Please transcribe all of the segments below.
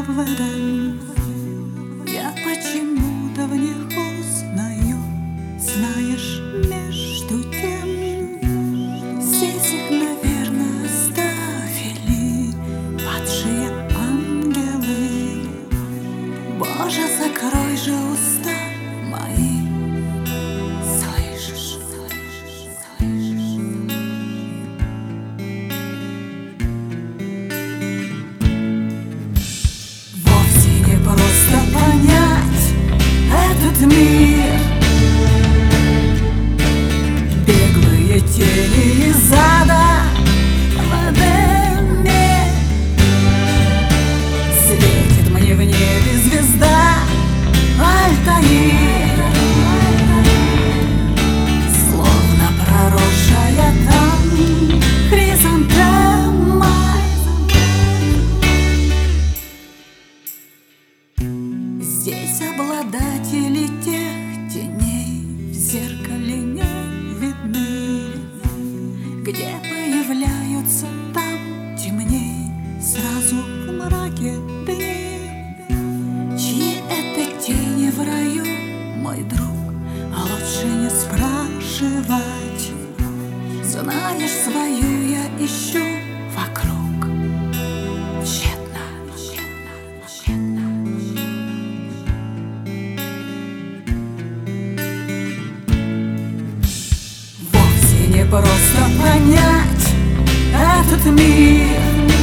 водой. Я почему-то в них узнаю, знаешь, между тем здесь их, наверное, оставили падшие ангелы. Боже, закрой же уста мои. Слышишь? Вовсе не просто понять этот мир. Беглые тени из ада в Эдеме. Светит мне в небе звезда Альтаир, словно проросшая там хризантема. Здесь обладатели тех теней в зеркале не видны. Где появляются, там темней сразу в мраке дни. Чьи это тени в раю, мой друг, а лучше не спрашивать. Знаешь, свою я ищу вокруг тщетно. Вовсе не просто понять этот мир.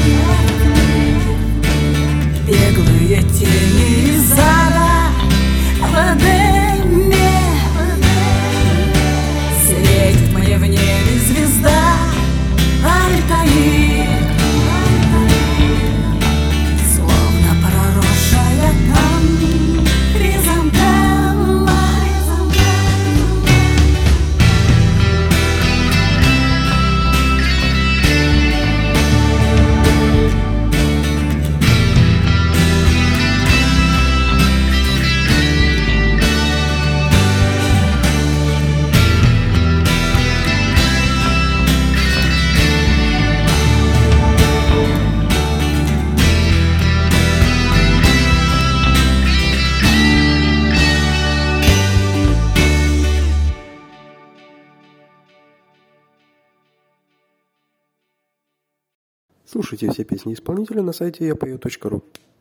Беглые тени из ада в Эдеме. Светит мне в небе звезда Альтаир, словно проросшая там хризантема. Слушайте все песни исполнителя на сайте yapою.ru.